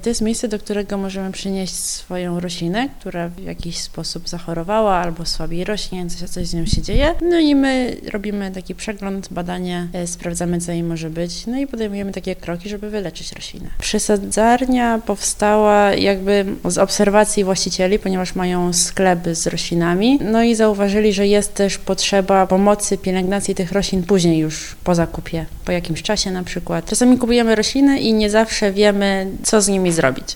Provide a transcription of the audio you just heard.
To jest miejsce, do którego możemy przynieść swoją roślinę, która w jakiś sposób zachorowała albo słabiej rośnie, coś z nią się dzieje. No i my robimy taki przegląd, badanie, sprawdzamy, co jej może być, no i podejmujemy takie kroki, żeby wyleczyć roślinę. Przesadzarnia powstała jakby z obserwacji właścicieli, ponieważ mają sklepy z roślinami, no i zauważyli, że jest też potrzeba pomocy, pielęgnacji tych roślin później już po zakupie, po jakimś czasie na przykład. Czasami kupujemy rośliny i nie zawsze wiemy, co z nimi zrobić.